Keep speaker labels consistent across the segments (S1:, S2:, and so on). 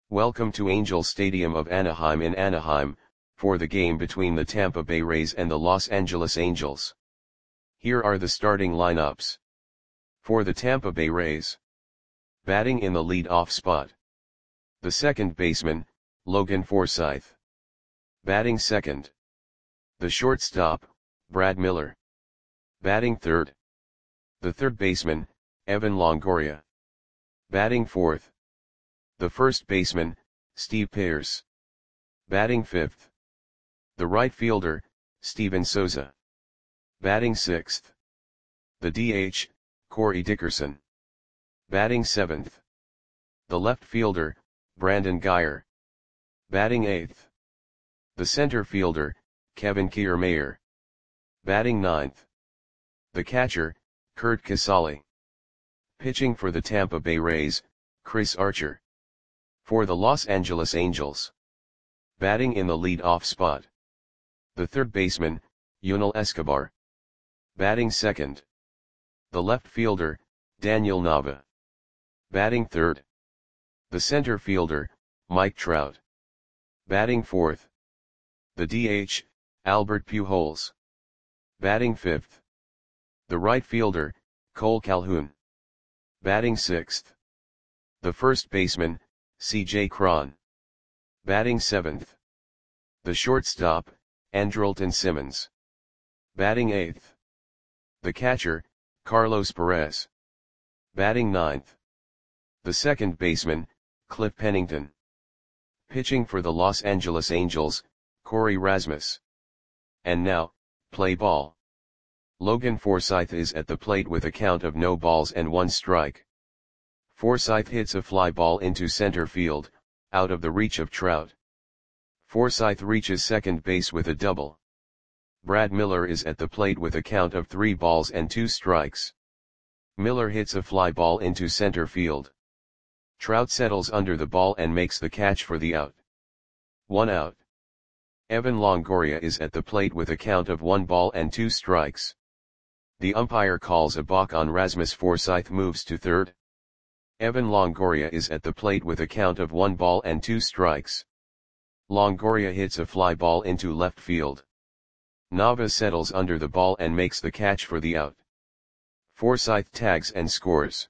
S1: Welcome to Angels Stadium of Anaheim in Anaheim, for the game between the Tampa Bay Rays and the Los Angeles Angels. Here are the starting lineups. For the Tampa Bay Rays. Batting in the lead-off spot. The second baseman, Logan Forsythe. Batting second. The shortstop, Brad Miller. Batting third. The third baseman, Evan Longoria. Batting fourth. The first baseman, Steve Pearce. Batting fifth. The right fielder, Steven Souza. Batting sixth. The DH, Corey Dickerson. Batting seventh. The left fielder, Brandon Guyer. Batting eighth. The center fielder, Kevin Kiermaier. Batting ninth. The catcher, Curt Casali. Pitching for the Tampa Bay Rays, Chris Archer. For the Los Angeles Angels. Batting in the lead-off spot. The third baseman, Yunel Escobar. Batting second. The left fielder, Daniel Nava. Batting third. The center fielder, Mike Trout. Batting fourth. The DH, Albert Pujols. Batting fifth. The right fielder, Cole Calhoun. Batting sixth. The first baseman, C.J. Cron. Batting seventh. The shortstop, Andrelton Simmons. Batting eighth. The catcher, Carlos Perez. Batting ninth. The second baseman, Cliff Pennington. Pitching for the Los Angeles Angels, Corey Rasmus. And now, play ball. Logan Forsythe is at the plate with a count of no balls and 1 strike. Forsythe hits a fly ball into center field, out of the reach of Trout. Forsythe reaches second base with a double. Brad Miller is at the plate with a count of 3 balls and 2 strikes. Miller hits a fly ball into center field. Trout settles under the ball and makes the catch for the out. 1 out. Evan Longoria is at the plate with a count of 1 ball and 2 strikes. The umpire calls a balk on Rasmus. Forsythe moves to third. Evan Longoria is at the plate with a count of 1 ball and 2 strikes. Longoria hits a fly ball into left field. Nava settles under the ball and makes the catch for the out. Forsythe tags and scores.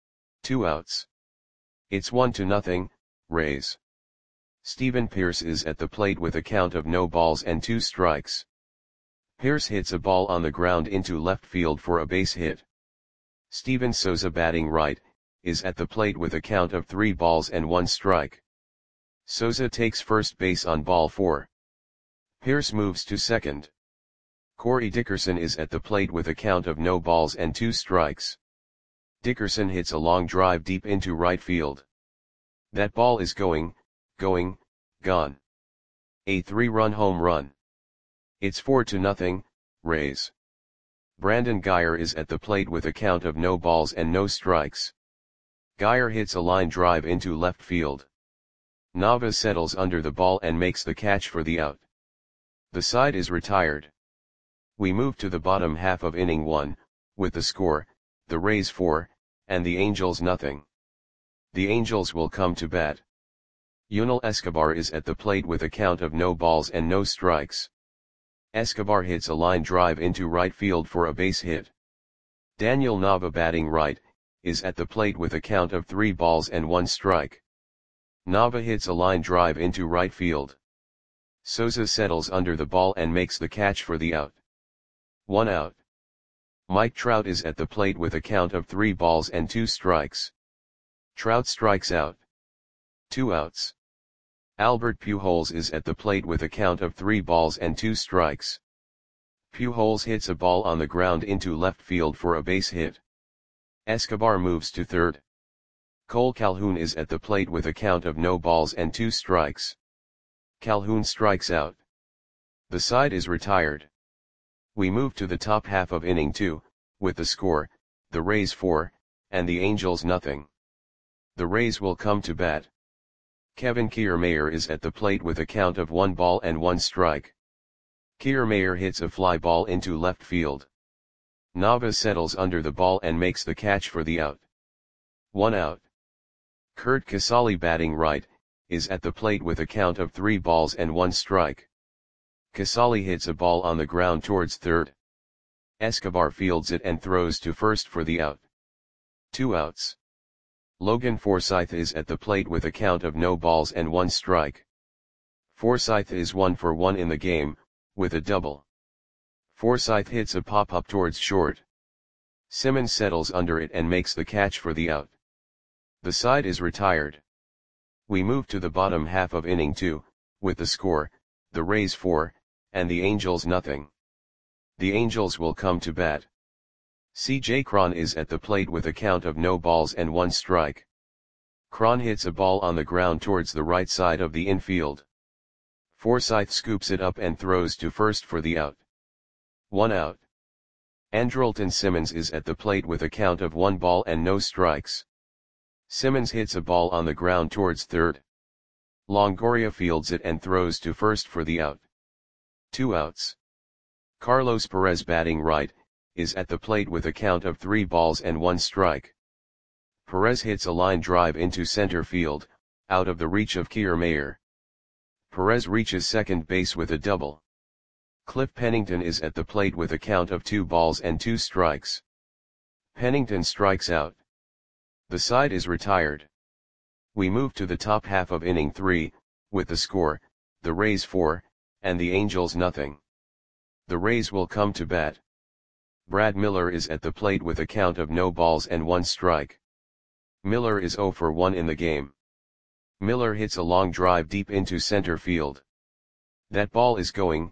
S1: 2 outs. It's 1-0, Rays. Steven Pearce is at the plate with a count of no balls and 2 strikes. Pearce hits a ball on the ground into left field for a base hit. Steven Souza, batting right, is at the plate with a count of 3 balls and 1 strike. Souza takes first base on ball 4. Pearce moves to second. Corey Dickerson is at the plate with a count of no balls and 2 strikes. Dickerson hits a long drive deep into right field. That ball is gone. A 3-run home run. It's 4-0, Rays. Brandon Guyer is at the plate with a count of no balls and no strikes. Guyer hits a line drive into left field. Nava settles under the ball and makes the catch for the out. The side is retired. We move to the bottom half of inning 1, with the score, the Rays 4, and the Angels 0. The Angels will come to bat. Yunel Escobar is at the plate with a count of no balls and no strikes. Escobar hits a line drive into right field for a base hit. Daniel Nava, batting right, is at the plate with a count of 3 balls and 1 strike. Nava hits a line drive into right field. Souza settles under the ball and makes the catch for the out. 1 out. Mike Trout is at the plate with a count of 3 balls and 2 strikes. Trout strikes out. 2 outs. Albert Pujols is at the plate with a count of 3 balls and 2 strikes. Pujols hits a ball on the ground into left field for a base hit. Escobar moves to third. Cole Calhoun is at the plate with a count of no balls and 2 strikes. Calhoun strikes out. The side is retired. We move to the top half of inning 2, with the score, the Rays 4, and the Angels 0. The Rays will come to bat. Kevin Kiermaier is at the plate with a count of 1 ball and 1 strike. Kiermaier hits a fly ball into left field. Nava settles under the ball and makes the catch for the out. 1 out. Curt Casali, batting right, is at the plate with a count of 3 balls and 1 strike. Casali hits a ball on the ground towards third. Escobar fields it and throws to first for the out. 2 outs. Logan Forsythe is at the plate with a count of no balls and 1 strike. Forsythe is 1 for 1 in the game, with a double. Forsythe hits a pop-up towards short. Simmons settles under it and makes the catch for the out. The side is retired. We move to the bottom half of inning 2, with the score, the Rays 4, and the Angels nothing. The Angels will come to bat. C.J. Cron is at the plate with a count of no balls and 1 strike. Cron hits a ball on the ground towards the right side of the infield. Forsythe scoops it up and throws to first for the out. 1 out. Andrelton Simmons is at the plate with a count of 1 ball and no strikes. Simmons hits a ball on the ground towards third. Longoria fields it and throws to first for the out. 2 outs. Carlos Perez batting right, is at the plate with a count of 3 balls and 1 strike. Perez hits a line drive into center field, out of the reach of Kiermaier. Perez reaches second base with a double. Cliff Pennington is at the plate with a count of 2 balls and 2 strikes. Pennington strikes out. The side is retired. We move to the top half of inning 3, with the score, the Rays 4, and the Angels nothing. The Rays will come to bat. Brad Miller is at the plate with a count of no balls and 1 strike. Miller is 0 for 1 in the game. Miller hits a long drive deep into center field. That ball is gone.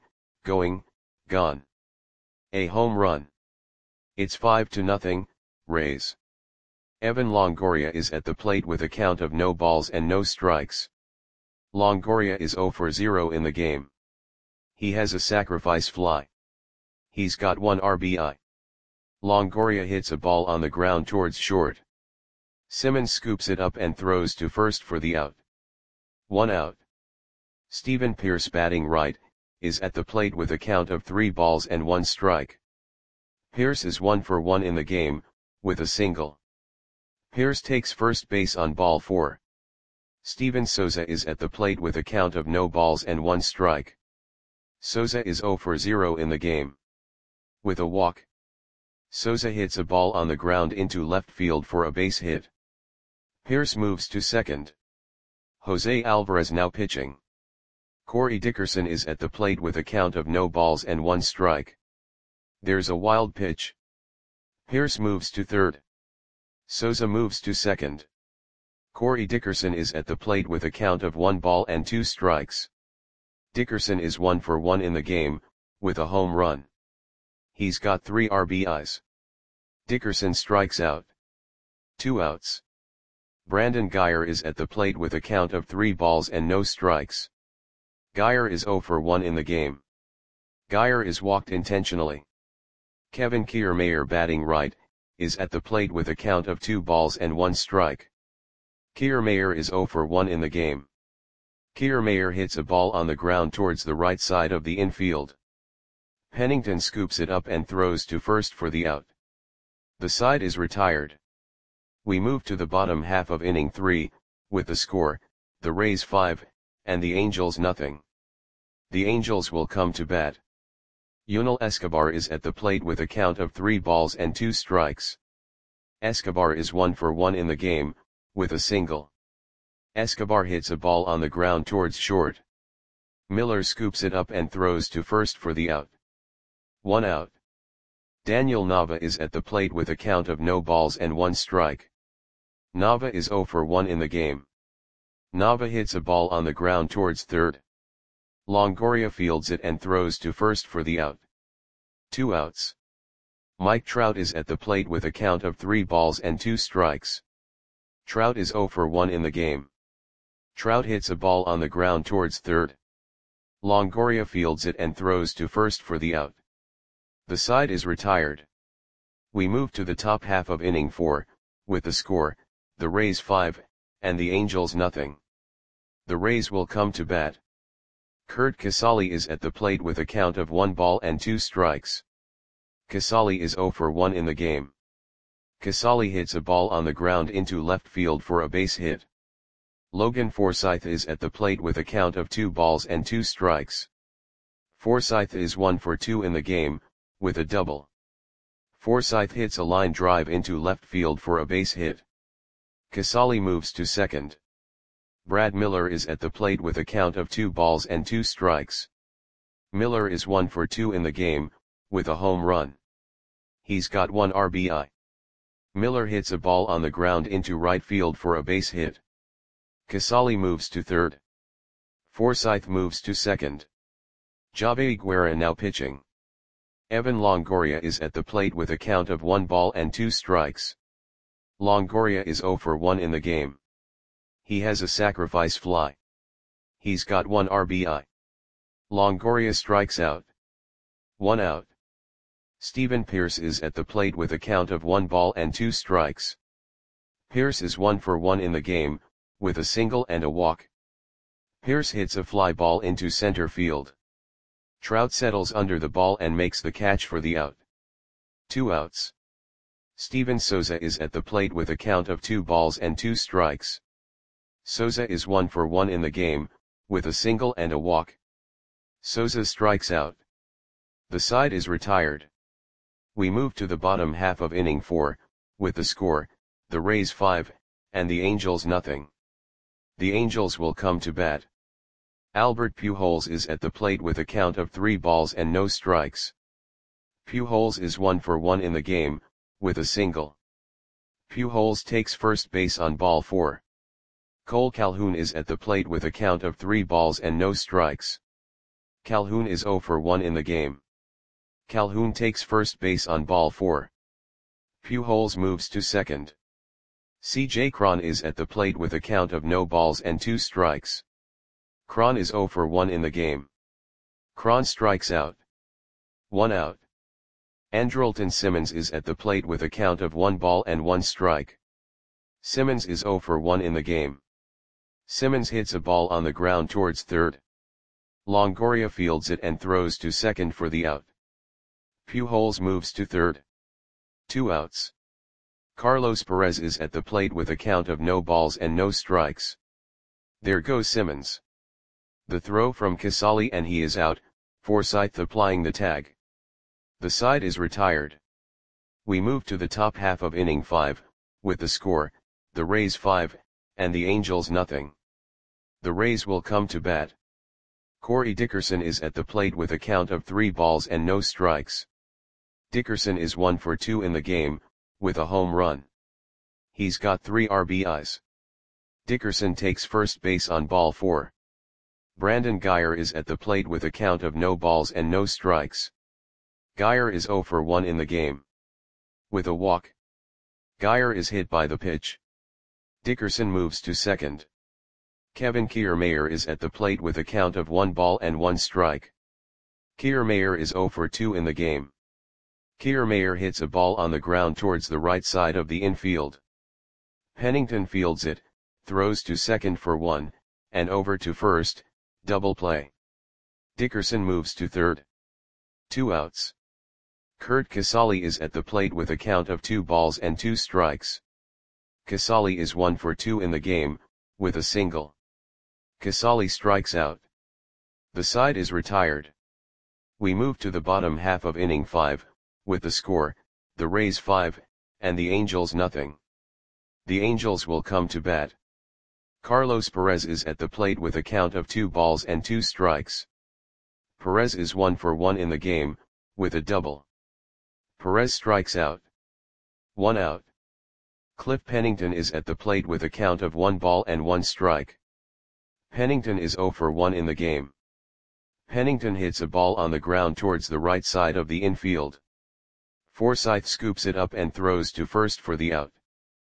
S1: A home run. It's 5-0, Rays. Evan Longoria is at the plate with a count of no balls and no strikes. Longoria is 0 for 0 in the game. He has a sacrifice fly. He's got 1 RBI. Longoria hits a ball on the ground towards short. Simmons scoops it up and throws to first for the out. 1 out. Stephen Pearce batting right, is at the plate with a count of 3 balls and 1 strike. Pearce is 1 for 1 in the game, with a single. Pearce takes first base on ball 4. Steven Souza is at the plate with a count of no balls and 1 strike. Souza is 0 for 0 in the game. With a walk. Souza hits a ball on the ground into left field for a base hit. Pearce moves to second. Jose Alvarez now pitching. Corey Dickerson is at the plate with a count of no balls and 1 strike. There's a wild pitch. Pearce moves to third. Souza moves to second. Corey Dickerson is at the plate with a count of 1 ball and 2 strikes. Dickerson is 1 for 1 in the game, with a home run. He's got 3 RBIs. Dickerson strikes out. 2 outs. Brandon Guyer is at the plate with a count of 3 balls and no strikes. Guyer is 0 for 1 in the game. Guyer is walked intentionally. Kevin Kiermaier batting right, is at the plate with a count of 2 balls and 1 strike. Kiermaier is 0 for 1 in the game. Kiermaier hits a ball on the ground towards the right side of the infield. Pennington scoops it up and throws to first for the out. The side is retired. We move to the bottom half of inning 3, with the score, the Rays 5, and the Angels nothing. The Angels will come to bat. Yunel Escobar is at the plate with a count of 3 balls and 2 strikes. Escobar is 1 for 1 in the game, with a single. Escobar hits a ball on the ground towards short. Miller scoops it up and throws to first for the out. 1 out. Daniel Nava is at the plate with a count of no balls and 1 strike. Nava is 0 for 1 in the game. Nava hits a ball on the ground towards third. Longoria fields it and throws to first for the out. 2 outs. Mike Trout is at the plate with a count of 3 balls and 2 strikes. Trout is 0 for 1 in the game. Trout hits a ball on the ground towards third. Longoria fields it and throws to first for the out. The side is retired. We move to the top half of inning 4, with the score, the Rays 5, and the Angels nothing. The Rays will come to bat. Curt Casali is at the plate with a count of 1 ball and 2 strikes. Casali is 0 for 1 in the game. Casali hits a ball on the ground into left field for a base hit. Logan Forsythe is at the plate with a count of 2 balls and 2 strikes. Forsythe is 1 for 2 in the game, with a double. Forsythe hits a line drive into left field for a base hit. Casali moves to second. Brad Miller is at the plate with a count of 2 balls and 2 strikes. Miller is 1 for 2 in the game, with a home run. He's got 1 RBI. Miller hits a ball on the ground into right field for a base hit. Casali moves to third. Forsythe moves to second. Javi Guerra now pitching. Evan Longoria is at the plate with a count of 1 ball and 2 strikes. Longoria is 0 for 1 in the game. He has a sacrifice fly. He's got 1 RBI. Longoria strikes out. 1 out. Steven Pearce is at the plate with a count of 1 ball and 2 strikes. Pearce is 1 for 1 in the game, with a single and a walk. Pearce hits a fly ball into center field. Trout settles under the ball and makes the catch for the out. 2 outs. Steven Souza is at the plate with a count of 2 balls and 2 strikes. Souza is 1 for 1 in the game, with a single and a walk. Souza strikes out. The side is retired. We move to the bottom half of inning 4, with the score, the Rays 5, and the Angels nothing. The Angels will come to bat. Albert Pujols is at the plate with a count of 3 balls and no strikes. Pujols is 1 for 1 in the game, with a single. Pujols takes first base on ball 4. Cole Calhoun is at the plate with a count of 3 balls and no strikes. Calhoun is 0 for 1 in the game. Calhoun takes first base on ball 4. Pujols moves to second. C.J. Cron is at the plate with a count of no balls and 2 strikes. Cron is 0 for 1 in the game. Cron strikes out. 1 out. Andrelton Simmons is at the plate with a count of 1 ball and 1 strike. Simmons is 0 for 1 in the game. Simmons hits a ball on the ground towards third. Longoria fields it and throws to second for the out. Pujols moves to third. 2 outs. Carlos Perez is at the plate with a count of no balls and no strikes. There goes Simmons. The throw from Casali and he is out, Forsythe applying the tag. The side is retired. We move to the top half of inning 5, with the score, the Rays 5, and the Angels nothing. The Rays will come to bat. Corey Dickerson is at the plate with a count of 3 balls and no strikes. Dickerson is 1 for 2 in the game, with a home run. He's got 3 RBIs. Dickerson takes first base on ball 4. Brandon Guyer is at the plate with a count of no balls and no strikes. Guyer is 0 for 1 in the game. With a walk. Guyer is hit by the pitch. Dickerson moves to second. Kevin Kiermaier is at the plate with a count of 1 ball and 1 strike. Kiermaier is 0 for 2 in the game. Kiermaier hits a ball on the ground towards the right side of the infield. Pennington fields it, throws to second for 1, and over to first, double play. Dickerson moves to third. 2 outs. Curt Casali is at the plate with a count of 2 balls and 2 strikes. Casali is 1 for 2 in the game, with a single. Casali strikes out. The side is retired. We move to the bottom half of inning 5, with the score, the Rays 5, and the Angels nothing. The Angels will come to bat. Carlos Perez is at the plate with a count of 2 balls and 2 strikes. Perez is 1 for 1 in the game, with a double. Perez strikes out. 1 out. Cliff Pennington is at the plate with a count of 1 ball and 1 strike. Pennington is 0 for 1 in the game. Pennington hits a ball on the ground towards the right side of the infield. Forsythe scoops it up and throws to first for the out.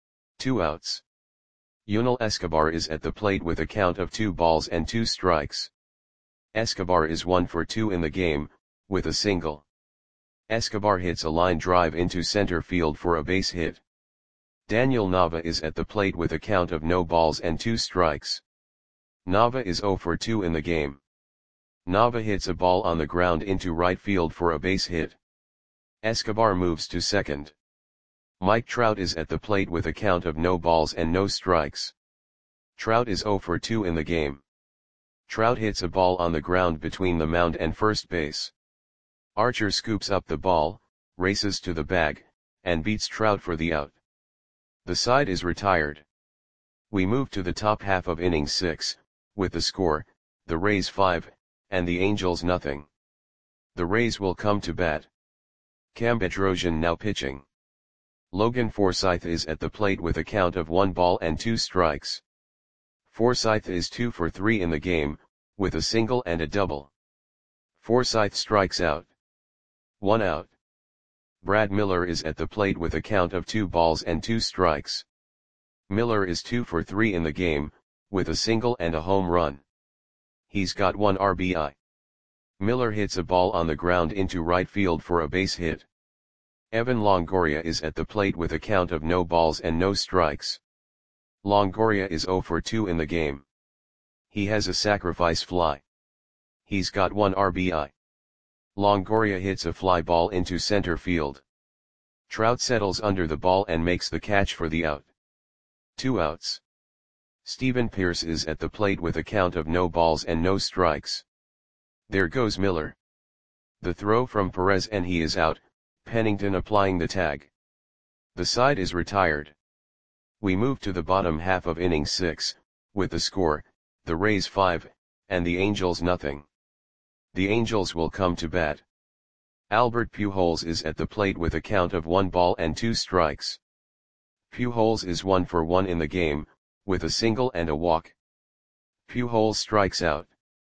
S1: 2 outs. Yunel Escobar is at the plate with a count of 2 balls and 2 strikes. Escobar is 1 for 2 in the game, with a single. Escobar hits a line drive into center field for a base hit. Daniel Nava is at the plate with a count of no balls and 2 strikes. Nava is 0 for 2 in the game. Nava hits a ball on the ground into right field for a base hit. Escobar moves to second. Mike Trout is at the plate with a count of no balls and no strikes. Trout is 0 for 2 in the game. Trout hits a ball on the ground between the mound and first base. Archer scoops up the ball, races to the bag, and beats Trout for the out. The side is retired. We move to the top half of inning 6, with the score, the Rays 5, and the Angels nothing. The Rays will come to bat. Cam Bedrosian now pitching. Logan Forsythe is at the plate with a count of 1 ball and 2 strikes. Forsythe is 2 for 3 in the game, with a single and a double. Forsythe strikes out. 1 out. Brad Miller is at the plate with a count of 2 balls and 2 strikes. Miller is 2 for 3 in the game, with a single and a home run. He's got 1 RBI. Miller hits a ball on the ground into right field for a base hit. Evan Longoria is at the plate with a count of no balls and no strikes. Longoria is 0 for 2 in the game. He has a sacrifice fly. He's got 1 RBI. Longoria hits a fly ball into center field. Trout settles under the ball and makes the catch for the out. 2 outs. Steven Pearce is at the plate with a count of no balls and no strikes. There goes Miller. The throw from Perez and he is out, Pennington applying the tag. The side is retired. We move to the bottom half of inning 6, with the score, the Rays 5, and the Angels nothing. The Angels will come to bat. Albert Pujols is at the plate with a count of 1 ball and 2 strikes. Pujols is 1 for 1 in the game, with a single and a walk. Pujols strikes out.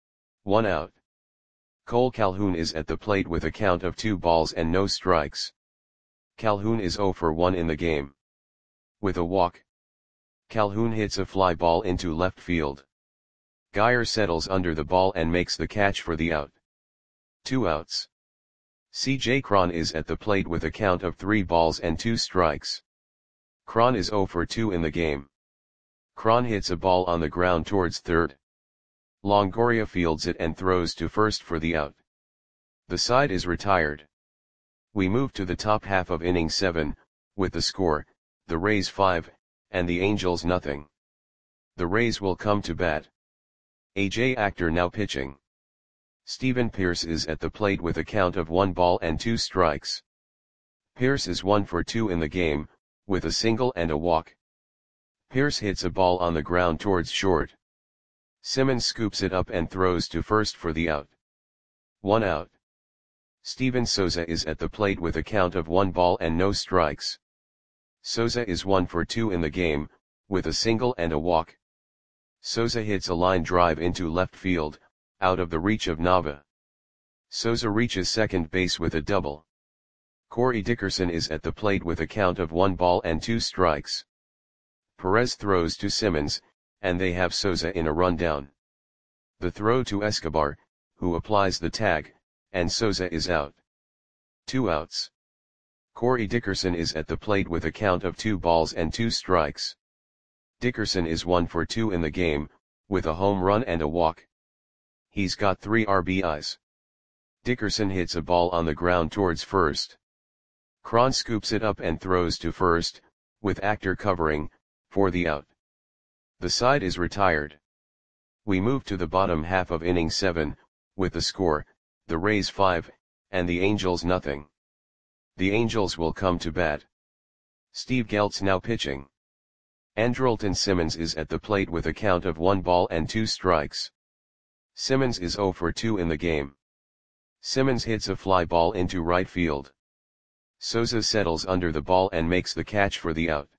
S1: 1 out. Cole Calhoun is at the plate with a count of 2 balls and no strikes. Calhoun is 0 for 1 in the game. With a walk. Calhoun hits a fly ball into left field. Geyer settles under the ball and makes the catch for the out. 2 outs. C.J. Cron is at the plate with a count of 3 balls and 2 strikes. Cron is 0 for 2 in the game. Cron hits a ball on the ground towards third. Longoria fields it and throws to first for the out. The side is retired. We move to the top half of inning 7, with the score, the Rays 5, and the Angels nothing. The Rays will come to bat. A.J. Achter now pitching. Steven Pearce is at the plate with a count of 1 ball and 2 strikes. Pearce is 1 for 2 in the game, with a single and a walk. Pearce hits a ball on the ground towards short. Simmons scoops it up and throws to first for the out. 1 out. Steven Souza is at the plate with a count of 1 ball and no strikes. Souza is 1 for 2 in the game, with a single and a walk. Souza hits a line drive into left field, out of the reach of Nava. Souza reaches second base with a double. Corey Dickerson is at the plate with a count of 1 ball and 2 strikes. Perez throws to Simmons, and they have Souza in a rundown. The throw to Escobar, who applies the tag, and Souza is out. 2 outs. Corey Dickerson is at the plate with a count of 2 balls and 2 strikes. Dickerson is 1 for 2 in the game, with a home run and a walk. He's got 3 RBIs. Dickerson hits a ball on the ground towards first. Cron scoops it up and throws to first, with Achter covering, for the out. The side is retired. We move to the bottom half of inning 7, with the score, the Rays 5, and the Angels nothing. The Angels will come to bat. Steve Geltz now pitching. Andrelton Simmons is at the plate with a count of 1 ball and 2 strikes. Simmons is 0 for 2 in the game. Simmons hits a fly ball into right field. Souza settles under the ball and makes the catch for the out.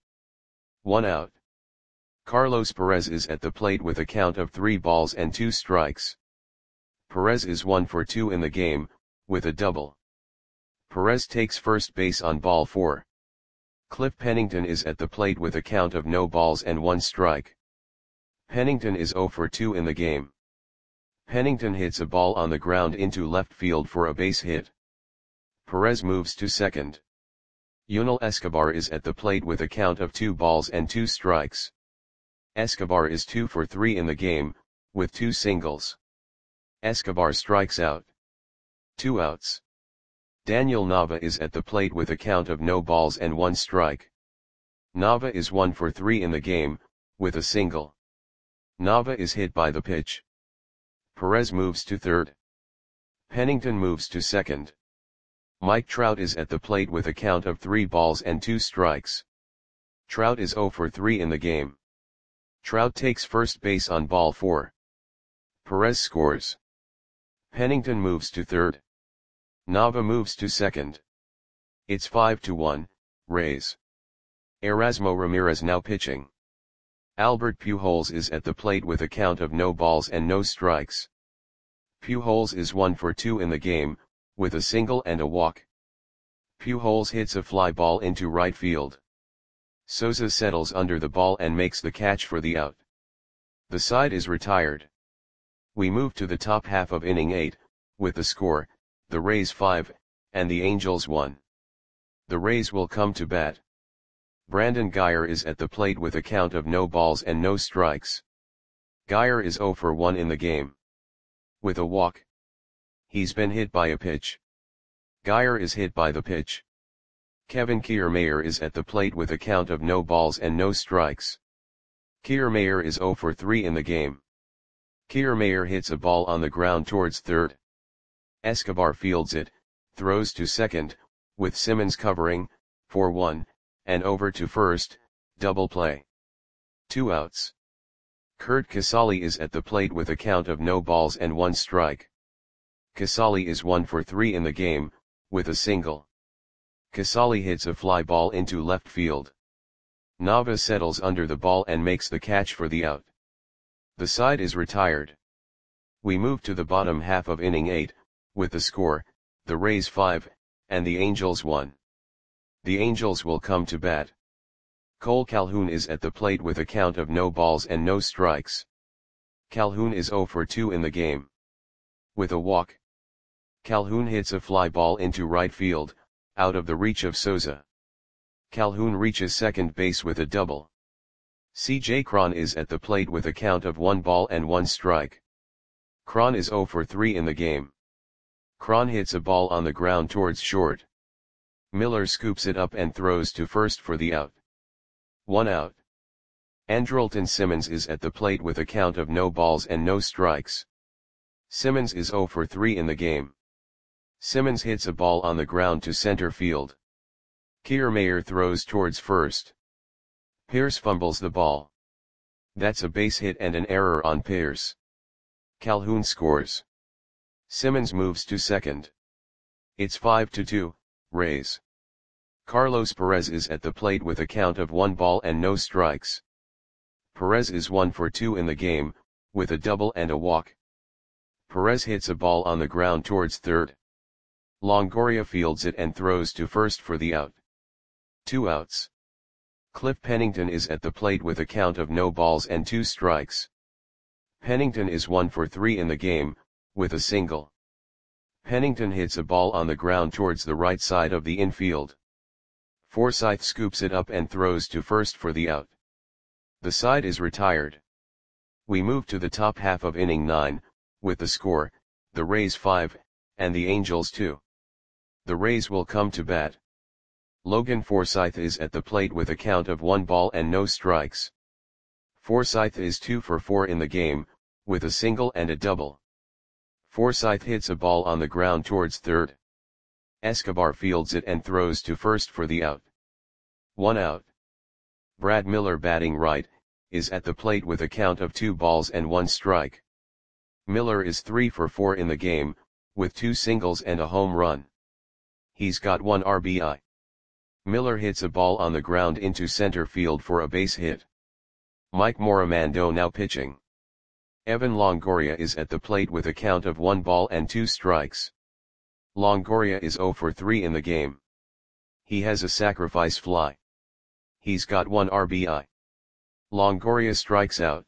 S1: 1 out. Carlos Perez is at the plate with a count of 3 balls and 2 strikes. Perez is 1 for 2 in the game, with a double. Perez takes first base on ball 4. Cliff Pennington is at the plate with a count of no balls and 1 strike. Pennington is 0 for 2 in the game. Pennington hits a ball on the ground into left field for a base hit. Perez moves to second. Yunel Escobar is at the plate with a count of 2 balls and 2 strikes. Escobar is 2 for 3 in the game, with 2 singles. Escobar strikes out. 2 outs. Daniel Nava is at the plate with a count of no balls and 1 strike. Nava is 1 for 3 in the game, with a single. Nava is hit by the pitch. Perez moves to third. Pennington moves to second. Mike Trout is at the plate with a count of 3 balls and 2 strikes. Trout is 0 for 3 in the game. Trout takes first base on ball 4. Perez scores. Pennington moves to third. Nava moves to second. It's 5-1, Rays. Erasmo Ramirez now pitching. Albert Pujols is at the plate with a count of no balls and no strikes. Pujols is 1 for 2 in the game, with a single and a walk. Pujols hits a fly ball into right field. Souza settles under the ball and makes the catch for the out. The side is retired. We move to the top half of inning 8, with the score, the Rays 5, and the Angels 1. The Rays will come to bat. Brandon Guyer is at the plate with a count of no balls and no strikes. Guyer is 0 for 1 in the game. With a walk. He's been hit by a pitch. Guyer is hit by the pitch. Kevin Kiermaier is at the plate with a count of no balls and no strikes. Kiermaier is 0 for 3 in the game. Kiermaier hits a ball on the ground towards third. Escobar fields it, throws to second, with Simmons covering, 4-1, and over to first, double play. 2 outs. Curt Casali is at the plate with a count of no balls and 1 strike. Casali is 1 for 3 in the game, with a single. Casali hits a fly ball into left field. Nava settles under the ball and makes the catch for the out. The side is retired. We move to the bottom half of inning 8, with the score, the Rays 5, and the Angels 1. The Angels will come to bat. Cole Calhoun is at the plate with a count of no balls and no strikes. Calhoun is 0 for 2 in the game. With a walk. Calhoun hits a fly ball into right field, out of the reach of Souza. Calhoun reaches second base with a double. C.J. Cron is at the plate with a count of 1 ball and 1 strike. Cron is 0 for 3 in the game. Cron hits a ball on the ground towards short. Miller scoops it up and throws to first for the out. 1 out. Andrelton Simmons is at the plate with a count of no balls and no strikes. Simmons is 0 for 3 in the game. Simmons hits a ball on the ground to center field. Kiermaier throws towards first. Pierce fumbles the ball. That's a base hit and an error on Pierce. Calhoun scores. Simmons moves to second. It's 5-2, Rays. Carlos Perez is at the plate with a count of 1 ball and no strikes. Perez is 1 for 2 in the game, with a double and a walk. Perez hits a ball on the ground towards third. Longoria fields it and throws to first for the out. 2 outs. Cliff Pennington is at the plate with a count of no balls and 2 strikes. Pennington is 1 for 3 in the game, with a single. Pennington hits a ball on the ground towards the right side of the infield. Forsythe scoops it up and throws to first for the out. The side is retired. We move to the top half of inning 9, with the score, the Rays 5, and the Angels 2. The Rays will come to bat. Logan Forsythe is at the plate with a count of 1 ball and no strikes. Forsythe is 2 for 4 in the game, with a single and a double. Forsythe hits a ball on the ground towards third. Escobar fields it and throws to first for the out. 1 out. Brad Miller batting right, is at the plate with a count of 2 balls and 1 strike. Miller is 3 for 4 in the game, with 2 singles and a home run. He's got 1 RBI. Miller hits a ball on the ground into center field for a base hit. Mike Morimando now pitching. Evan Longoria is at the plate with a count of 1 ball and 2 strikes. Longoria is 0 for 3 in the game. He has a sacrifice fly. He's got 1 RBI. Longoria strikes out.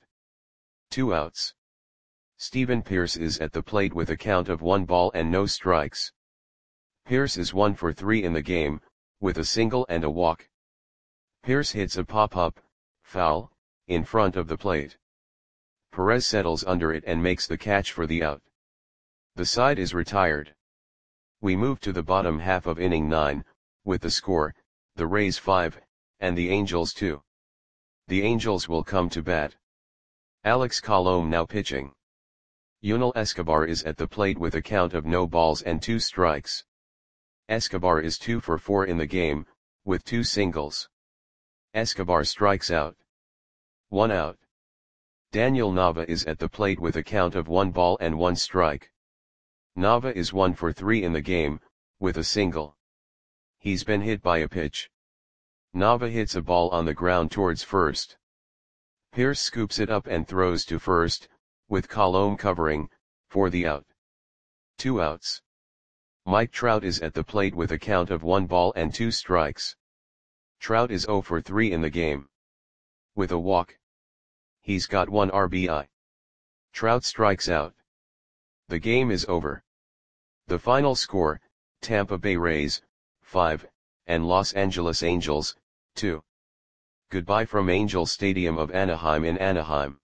S1: 2 outs. Steven Pearce is at the plate with a count of 1 ball and no strikes. Pearce is 1 for 3 in the game, with a single and a walk. Pearce hits a pop-up, foul, in front of the plate. Perez settles under it and makes the catch for the out. The side is retired. We move to the bottom half of inning 9, with the score, the Rays 5, and the Angels 2. The Angels will come to bat. Alex Colomé now pitching. Yunel Escobar is at the plate with a count of no balls and 2 strikes. Escobar is 2 for 4 in the game, with 2 singles. Escobar strikes out. 1 out. Daniel Nava is at the plate with a count of 1 ball and 1 strike. Nava is 1 for 3 in the game, with a single. He's been hit by a pitch. Nava hits a ball on the ground towards first. Pierce scoops it up and throws to first, with Colomé covering, for the out. 2 outs. Mike Trout is at the plate with a count of 1 ball and 2 strikes. Trout is 0 for 3 in the game. With a walk. He's got 1 RBI. Trout strikes out. The game is over. The final score, Tampa Bay Rays, 5, and Los Angeles Angels, 2. Goodbye from Angel Stadium of Anaheim in Anaheim.